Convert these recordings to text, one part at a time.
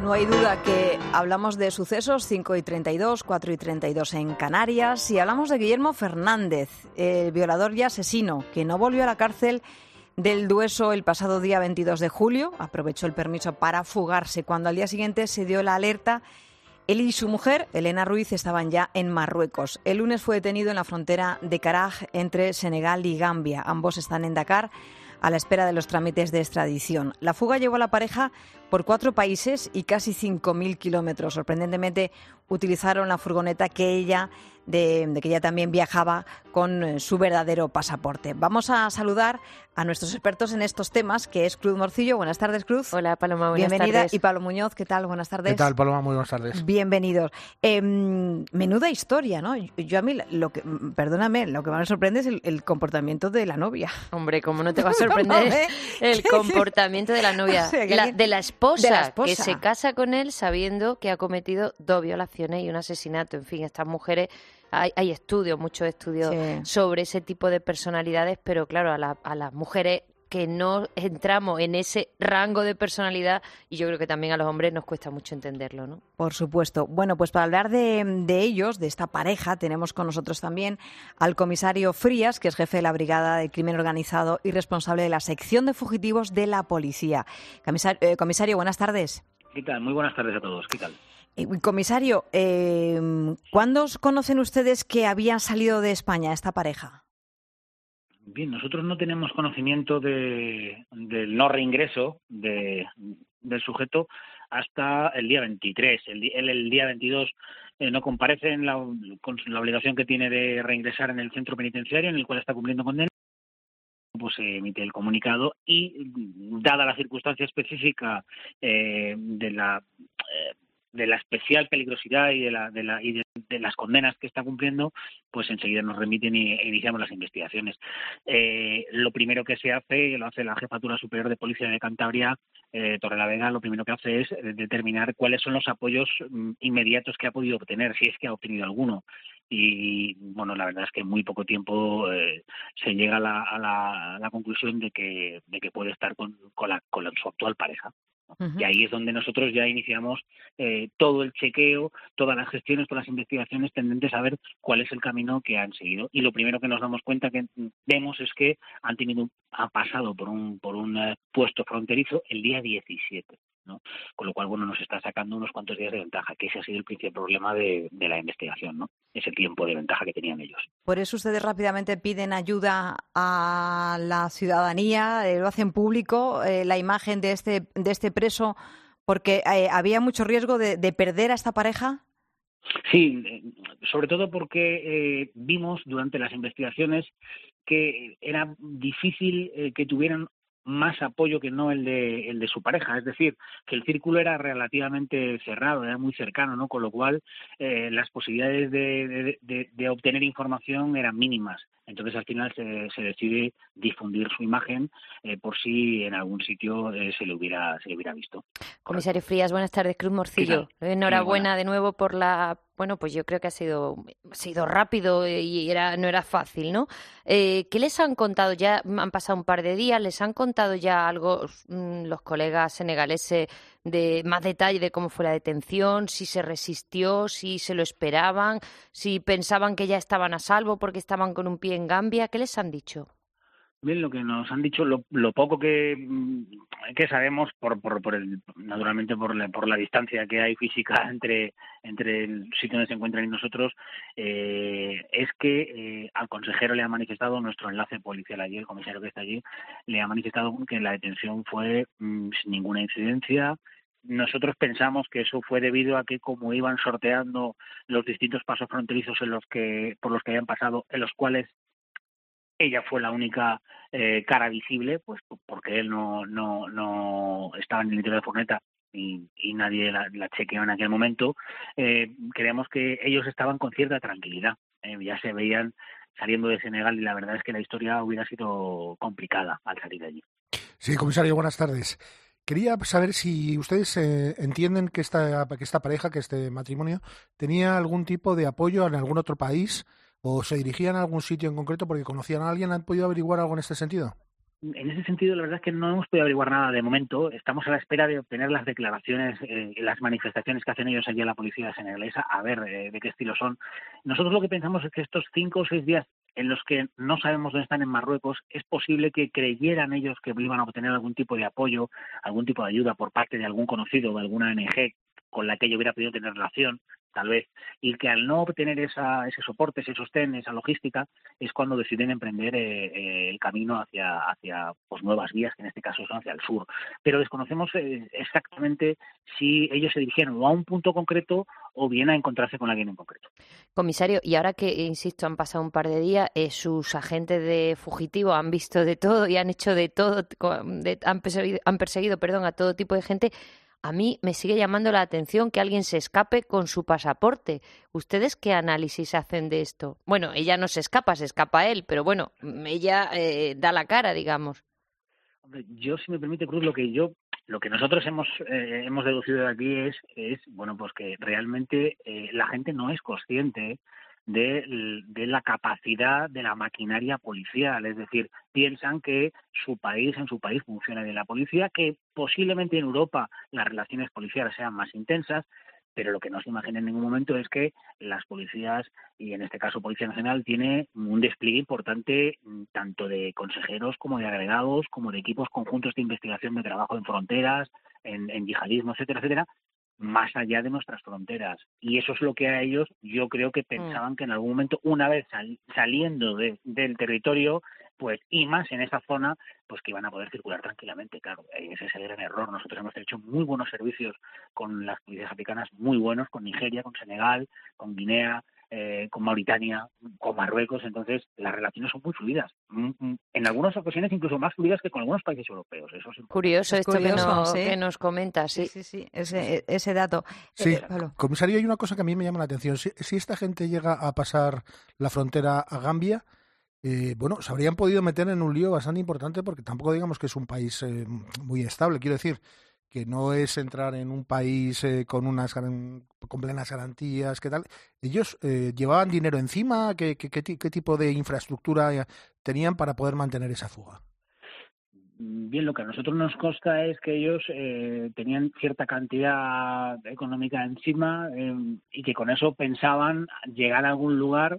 No hay duda que hablamos de sucesos 5:32, 4:32 en Canarias, y hablamos de Guillermo Fernández, el violador y asesino, que no volvió a la cárcel del Dueso el pasado día 22 de julio. Aprovechó el permiso para fugarse cuando al día siguiente se dio la alerta. Él y su mujer, Elena Ruiz, estaban ya en Marruecos. El lunes fue detenido en la frontera de Karaj entre Senegal y Gambia. Ambos están en Dakar a la espera de los trámites de extradición. La fuga llevó a la pareja por 4 países y casi 5.000 kilómetros. Sorprendentemente, utilizaron la furgoneta que ella también viajaba con su verdadero pasaporte. Vamos a saludar a nuestros expertos en estos temas, que es Cruz Morcillo. Buenas tardes, Cruz. Hola, Paloma, buenas Bienvenida. tardes. Y Pablo Muñoz, ¿qué tal? Buenas tardes. ¿Qué tal, Paloma? Muy buenas tardes. Bienvenidos. Menuda historia, ¿no? Yo a mí, perdóname, lo que más me sorprende es el comportamiento de la novia. Hombre, ¿cómo no te va a sorprender el comportamiento de la novia? O sea, que de la esposa, de la esposa, que se casa con él sabiendo que ha cometido 2 violaciones y un asesinato. En fin, estas mujeres, hay estudios, muchos estudios sobre ese tipo de personalidades, pero claro, a las mujeres que no entramos en ese rango de personalidad, y yo creo que también a los hombres nos cuesta mucho entenderlo, ¿no? Por supuesto. Bueno, pues para hablar de ellos, de esta pareja, tenemos con nosotros también al comisario Frías, que es jefe de la Brigada de Crimen Organizado y responsable de la sección de fugitivos de la policía. Comisario, buenas tardes. ¿Qué tal? Muy buenas tardes a todos. ¿Qué tal? Comisario, ¿cuándo conocen ustedes que habían salido de España esta pareja? Bien, nosotros no tenemos conocimiento del no reingreso del sujeto hasta el día 23. El día 22 no comparece con la obligación que tiene de reingresar en el centro penitenciario en el cual está cumpliendo condena. Pues se emite el comunicado y, dada la circunstancia específica de la especial peligrosidad y de las condenas que está cumpliendo, pues enseguida nos remiten e iniciamos las investigaciones. Lo primero que se hace, lo hace la Jefatura Superior de Policía de Cantabria, Torrelavega, lo primero que hace es determinar cuáles son los apoyos inmediatos que ha podido obtener, si es que ha obtenido alguno. Y bueno, la verdad es que en muy poco tiempo se llega a la conclusión de que puede estar con su actual pareja. Uh-huh. Y ahí es donde nosotros ya iniciamos todo el chequeo, todas las gestiones, todas las investigaciones tendentes a ver cuál es el camino que han seguido. Y lo primero que nos damos cuenta que vemos es que han pasado por un puesto fronterizo el día 17, ¿no? Con lo cual, bueno, nos está sacando unos cuantos días de ventaja, que ese ha sido el principal problema de la investigación, ¿no? Ese tiempo de ventaja que tenían ellos. Por eso ustedes rápidamente piden ayuda a la ciudadanía, lo hacen público, la imagen de este preso, porque había mucho riesgo de perder a esta pareja. Sí, sobre todo porque vimos durante las investigaciones que era difícil que tuvieran más apoyo que no el de su pareja, es decir, que el círculo era relativamente cerrado, era muy cercano, ¿no? Con lo cual las posibilidades de obtener información eran mínimas. Entonces al final se decide difundir su imagen por si en algún sitio se le hubiera visto. Comisario Frías, buenas tardes. Cruz Morcillo. Enhorabuena de nuevo por pues yo creo que ha sido rápido y no era fácil, ¿no? ¿Qué les han contado? Ya han pasado un par de días, ¿les han contado ya algo los colegas senegaleses de más detalle de cómo fue la detención, si se resistió, si se lo esperaban, si pensaban que ya estaban a salvo porque estaban con un pie en Gambia? ¿Qué les han dicho? Bien, lo que nos han dicho, lo poco que sabemos, naturalmente por la distancia que hay física entre el sitio donde se encuentran y nosotros, es que al consejero le ha manifestado, nuestro enlace policial allí, el comisario que está allí, le ha manifestado que la detención fue sin ninguna incidencia. Nosotros pensamos que eso fue debido a que, como iban sorteando los distintos pasos fronterizos por los que habían pasado, en los cuales ella fue la única cara visible, pues porque él no estaba en el interior de la furgoneta y nadie la chequeó en aquel momento. Creemos que ellos estaban con cierta tranquilidad. Ya se veían saliendo de Senegal y la verdad es que la historia hubiera sido complicada al salir de allí. Sí, comisario, buenas tardes. Quería saber si ustedes entienden que esta pareja, que este matrimonio, tenía algún tipo de apoyo en algún otro país o se dirigían a algún sitio en concreto porque conocían a alguien. ¿Han podido averiguar algo en este sentido? En ese sentido, la verdad es que no hemos podido averiguar nada de momento. Estamos a la espera de obtener las declaraciones, las manifestaciones que hacen ellos allí a la policía senegalesa, a ver de qué estilo son. Nosotros lo que pensamos es que estos 5 o 6 días en los que no sabemos dónde están en Marruecos, es posible que creyeran ellos que iban a obtener algún tipo de apoyo, algún tipo de ayuda por parte de algún conocido o de alguna ONG con la que yo hubiera podido tener relación, tal vez, y que al no obtener ese soporte, ese sostén, esa logística, es cuando deciden emprender el camino hacia pues, nuevas vías, que en este caso son hacia el sur. Pero desconocemos exactamente si ellos se dirigieron o a un punto concreto o bien a encontrarse con alguien en concreto. Comisario, y ahora que, insisto, han pasado un par de días, sus agentes de fugitivo han visto de todo y han hecho de todo, han perseguido, a todo tipo de gente. A mí me sigue llamando la atención que alguien se escape con su pasaporte. ¿Ustedes qué análisis hacen de esto? Bueno, ella no se escapa él, pero bueno, ella da la cara, digamos. Hombre, yo, si me permite, Cruz, lo que nosotros hemos deducido de aquí es bueno, pues que realmente la gente no es consciente de la capacidad de la maquinaria policial, es decir, piensan que en su país funciona bien la policía, que posiblemente en Europa las relaciones policiales sean más intensas, pero lo que no se imagina en ningún momento es que las policías, y en este caso Policía Nacional, tiene un despliegue importante tanto de consejeros como de agregados, como de equipos conjuntos de investigación de trabajo en fronteras, en yihadismo, etcétera, etcétera, más allá de nuestras fronteras. Y eso es lo que a ellos, yo creo que pensaban que en algún momento, una vez saliendo del territorio, pues y más en esa zona, pues que iban a poder circular tranquilamente. Claro, ese es el gran error. Nosotros hemos hecho muy buenos servicios con las policías africanas, muy buenos, con Nigeria, con Senegal, con Guinea, con Mauritania, con Marruecos. Entonces las relaciones son muy fluidas, en algunas ocasiones incluso más fluidas que con algunos países europeos. Eso es curioso, esto curioso, sí. que nos comenta, sí. Sí, ese dato. Sí, Pablo. comisario, hay una cosa que a mí me llama la atención. Si esta gente llega a pasar la frontera a Gambia, bueno, se habrían podido meter en un lío bastante importante porque tampoco digamos que es un país muy estable. Quiero decir que no es entrar en un país con plenas garantías, ¿qué tal? Ellos llevaban dinero encima, ¿qué tipo de infraestructura tenían para poder mantener esa fuga? Bien, lo que a nosotros nos consta es que ellos tenían cierta cantidad económica encima y que con eso pensaban llegar a algún lugar,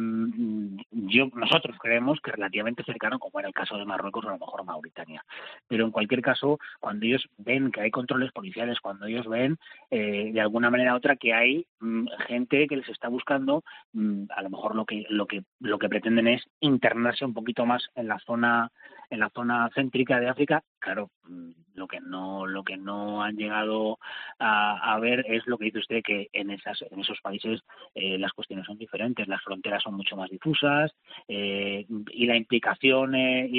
nosotros creemos que relativamente cercano, como era el caso de Marruecos o a lo mejor Mauritania. Pero en cualquier caso, cuando ellos ven que hay controles policiales, cuando ellos ven de alguna manera u otra que hay gente que les está buscando, a lo mejor lo que pretenden es internarse un poquito más en la zona céntrica de África. Claro, lo que no han llegado a ver es lo que dice usted, que en esos países las cuestiones son diferentes, las fronteras son mucho más difusas y la implicación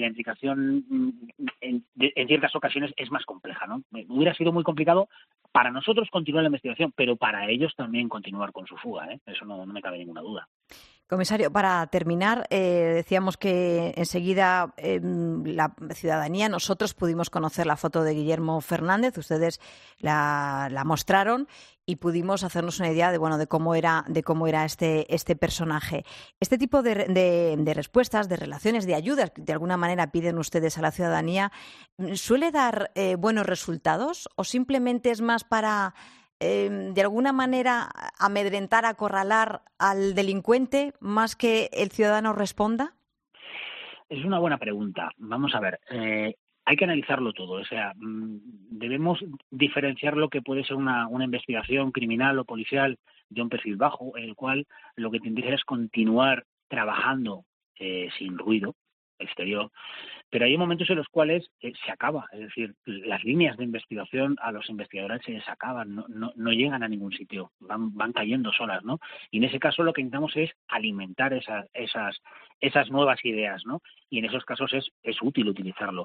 en ciertas ocasiones es más compleja, ¿no? Hubiera sido muy complicado para nosotros continuar la investigación, pero para ellos también continuar con su fuga, eso no me cabe ninguna duda. Comisario, para terminar, decíamos que enseguida la ciudadanía, nosotros pudimos conocer la foto de Guillermo Fernández, ustedes la mostraron y pudimos hacernos una idea de cómo era este personaje. Este tipo de respuestas, de relaciones, de ayudas que de alguna manera piden ustedes a la ciudadanía, ¿suele dar buenos resultados o simplemente es más para de alguna manera amedrentar, acorralar al delincuente más que el ciudadano responda? Es una buena pregunta. Vamos a ver, hay que analizarlo todo. O sea, debemos diferenciar lo que puede ser una investigación criminal o policial de un perfil bajo, en el cual lo que tendría es continuar trabajando sin ruido exterior, pero hay momentos en los cuales se acaba, es decir, las líneas de investigación a los investigadores se les acaban, no llegan a ningún sitio, van cayendo solas, ¿no? Y en ese caso lo que intentamos es alimentar esas nuevas ideas, ¿no? Y en esos casos es útil utilizarlo.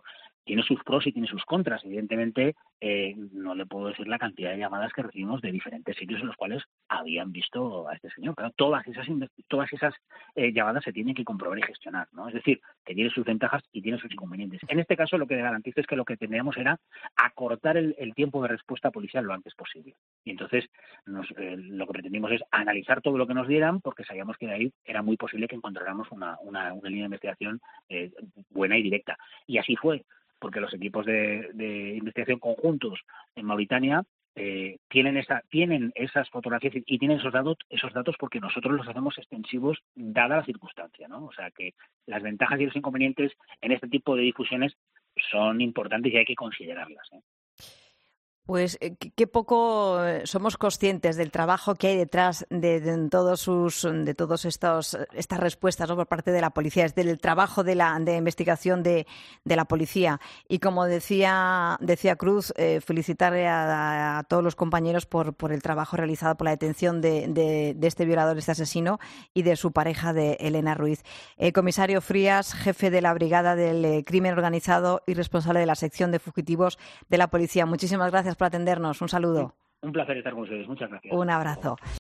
tiene sus pros y tiene sus contras. Evidentemente, no le puedo decir la cantidad de llamadas que recibimos de diferentes sitios en los cuales habían visto a este señor. Claro, todas esas llamadas se tienen que comprobar y gestionar, ¿no? Es decir, que tiene sus ventajas y tiene sus inconvenientes. En este caso, lo que garantizo es que lo que teníamos era acortar el tiempo de respuesta policial lo antes posible. Y entonces lo que pretendimos es analizar todo lo que nos dieran, porque sabíamos que de ahí era muy posible que encontráramos una línea de investigación buena y directa. Y así fue, porque los equipos de investigación conjuntos en Mauritania tienen esas fotografías y tienen esos datos porque nosotros los hacemos extensivos dada la circunstancia, ¿no? O sea que las ventajas y los inconvenientes en este tipo de difusiones son importantes y hay que considerarlas, ¿eh? Pues qué poco somos conscientes del trabajo que hay detrás de todas estas respuestas, ¿no? Por parte de la policía, es del trabajo de investigación de la policía. Y como decía Cruz, felicitarle a todos los compañeros por el trabajo realizado, por la detención de este violador, este asesino, y de su pareja, de Elena Ruiz. Comisario Frías, jefe de la Brigada del Crimen Organizado y responsable de la sección de fugitivos de la policía. Muchísimas gracias por atendernos. Un saludo. Un placer estar con ustedes. Muchas gracias. Un abrazo.